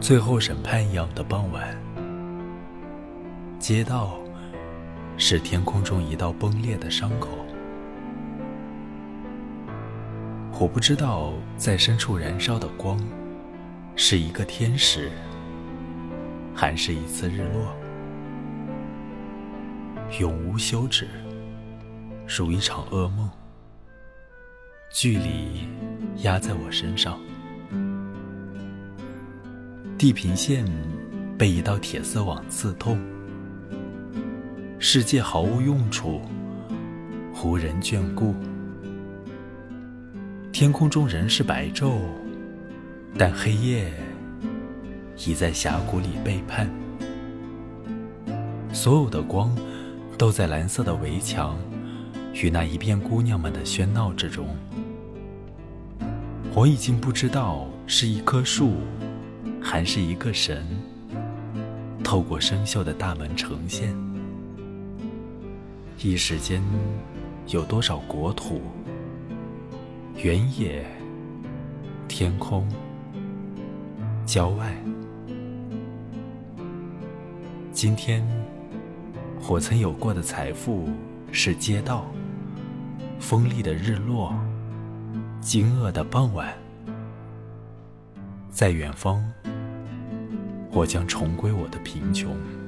最后审判一样的傍晚，街道是天空中一道崩裂的伤口。我不知道在深处燃烧的光是一个天使，还是一次日落，永无休止，如一场噩梦。距离压在我身上，地平线被一道铁丝网刺痛，世界毫无用处，无人眷顾。天空中仍是白昼，但黑夜已在峡谷里背叛。所有的光都在蓝色的围墙与那一片姑娘们的喧闹之中。我已经不知道是一棵树还是一个神，透过生锈的大门呈现。一时间有多少国土、原野、天空、郊外。今天我曾有过的财富是街道、锋利的日落、惊愕的傍晚。在远方，我将重归我的贫穷。